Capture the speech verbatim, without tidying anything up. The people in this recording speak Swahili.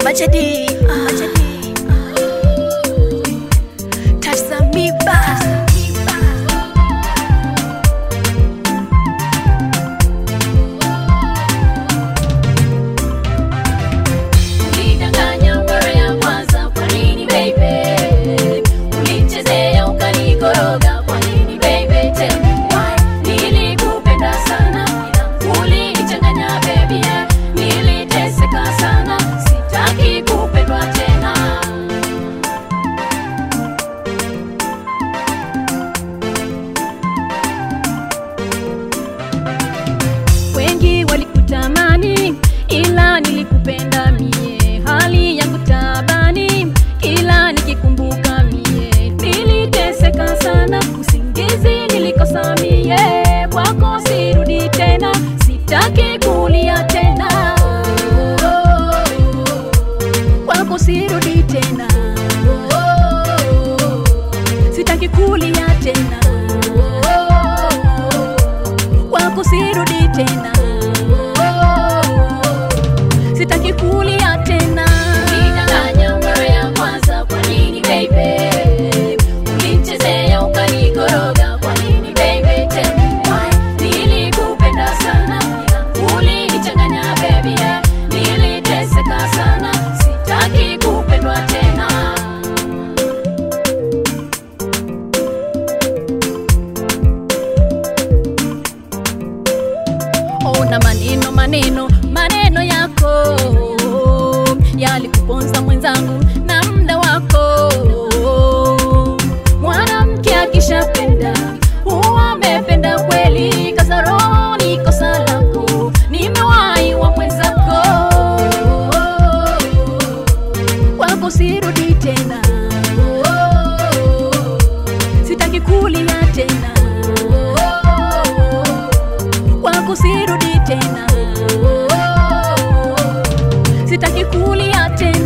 Machadi, Machadi, Tasamiba. Ulidanganya mara ya kwanza, kwa nini baby? Ulichezea ukanikoroga, kwa nini baby? Tell me why. Nilikupenda sana, ulinichanganya baby, niliteseka sana, sitaki kupendwa tena. Wengi walikutamani, ila nilikupenda mie. Hali yangu tabani, kila nikikumbuka mie. Niliteseka sana, usingizi nilikosa mie. Kwako sirudi tena, sitaki kulia tena. Kwako sirudi tena, sitaki kulia tena. Kwako sirudi tena, sitaki kulia tena. Ulidanganya mara ya kwanza, kwa nini baby? Ulichezea ukanikoroga, kwa nini baby? Tell me why. Nilikupenda sana, ulinichanganya baby, niliteseka sana, sitaki kupendwa tena. Ona maneno maneno maneno yako yalikuponza mwenzangu na muda wako. Mwanamke akishapenda huwa amependa kweli, kasoro ni kosa lako, nimewahi wa mwenzako. Kwako sirudi tena, sitaki kulia tena. Kwako sirudi tena, sitaki kulia tena.